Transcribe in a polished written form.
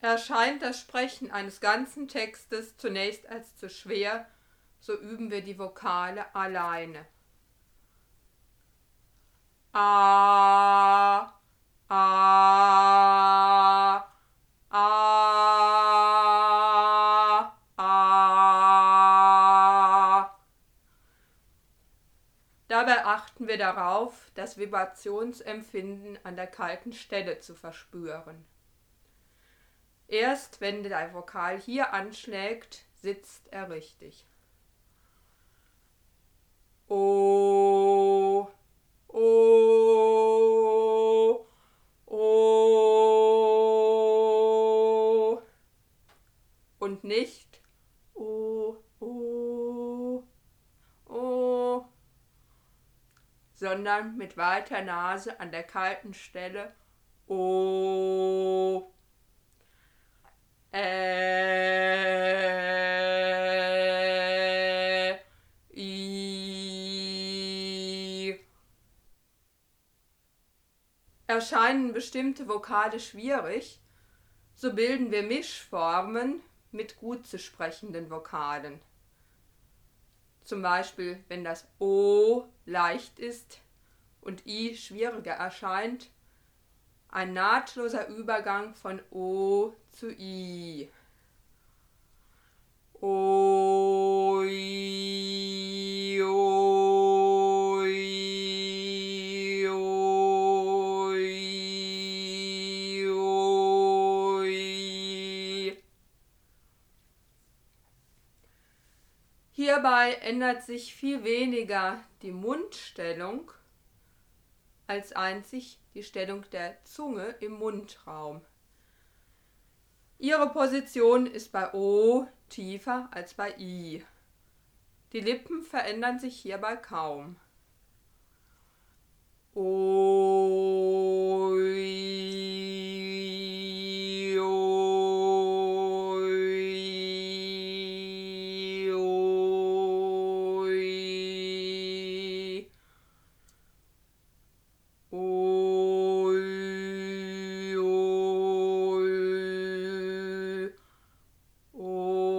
Erscheint das Sprechen eines ganzen Textes zunächst als zu schwer, so üben wir die Vokale alleine. A, A, A, A. Dabei achten wir darauf, das Vibrationsempfinden an der kalten Stelle zu verspüren. Erst wenn der Vokal hier anschlägt, sitzt er richtig. O, O, O und nicht O, O, O, sondern mit weiter Nase an der kalten Stelle O. I. Erscheinen bestimmte Vokale schwierig, so bilden wir Mischformen mit gut zu sprechenden Vokalen. Zum Beispiel, wenn das O leicht ist und I schwieriger erscheint, ein nahtloser Übergang von O zu I. O, I, O, I, O, I, O, I. Hierbei ändert sich viel weniger die Mundstellung als einzig die Stellung der Zunge im Mundraum. Ihre Position ist bei O tiefer als bei I. Die Lippen verändern sich hierbei kaum. O, I, O, I, O, I. O,